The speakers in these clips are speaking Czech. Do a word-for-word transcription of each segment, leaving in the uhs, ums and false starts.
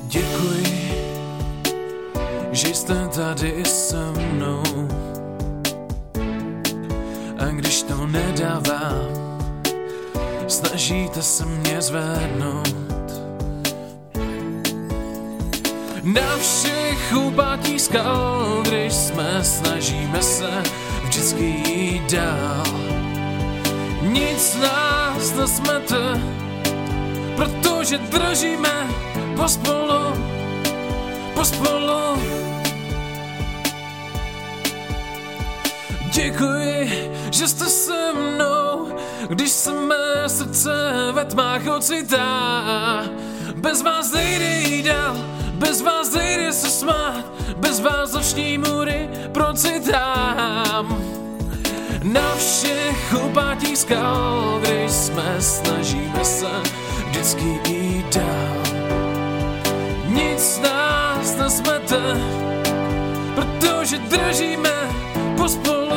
Děkuji, že jste tady se mnou. A když to nedávám, snažíte se mě zvednout. Na všech úpatí skal, když jsme, snažíme se vždycky jít dál. Nic nás nesmete, protože držíme pospolu, pospolu. Děkuji, že jste se mnou, když se mé srdce ve tmách ocitá. Bez vás nejde jít dál, bez vás nejde se smát, bez vás noční můry procitám. Na všech úpatí skal, když jsme, snažíme se vždycky jít dál. Nic nás nesmete, protože držíme pospolu.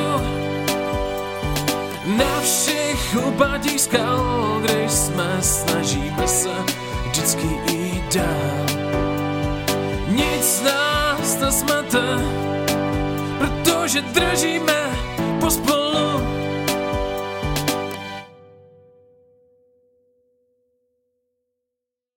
Na všech úpatí skal, když jsme, snažíme se vždycky jít dál. Nic nás nesmete, protože držíme pospolu.